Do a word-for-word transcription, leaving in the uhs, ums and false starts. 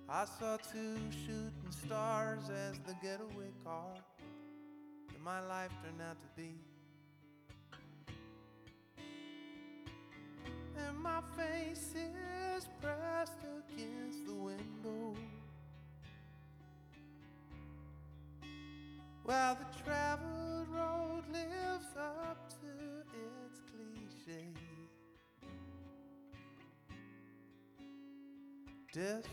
I saw two shooting stars as the getaway car that my life turned out to be. And my face is pressed against the window, while the traveled road lives up to its cliche. Death